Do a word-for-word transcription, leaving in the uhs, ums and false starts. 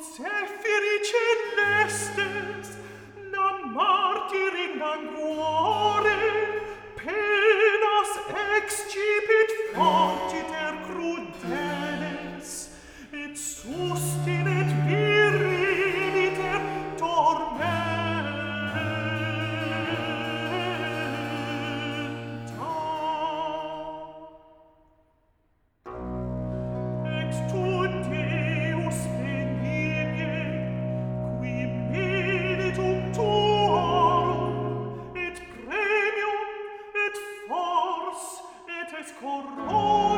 zephyri celestes, nam martiri languore, penas excipit fortiter crudeles, et sustinet viriliter tormenta. Ex tu Deus benigne, qui meritum tuorum, et premium, et fors, et escorrore,